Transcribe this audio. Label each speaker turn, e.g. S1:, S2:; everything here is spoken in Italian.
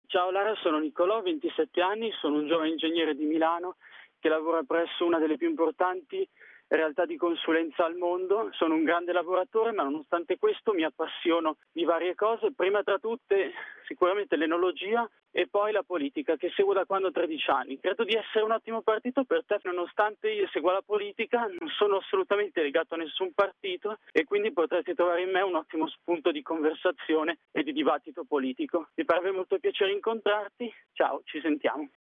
S1: Ciao Lara, sono Nicolò, 27 anni, sono un giovane ingegnere di Milano che lavora presso una delle più importanti realtà di consulenza al mondo. Sono un grande lavoratore, ma nonostante questo mi appassiono di varie cose, prima tra tutte sicuramente l'enologia e poi la politica, che seguo da quando ho 13 anni. Credo di essere un ottimo partito per te, nonostante io segua la politica, non sono assolutamente legato a nessun partito e quindi potresti trovare in me un ottimo spunto di conversazione e di dibattito politico. Mi farebbe molto piacere incontrarti. Ciao, ci sentiamo.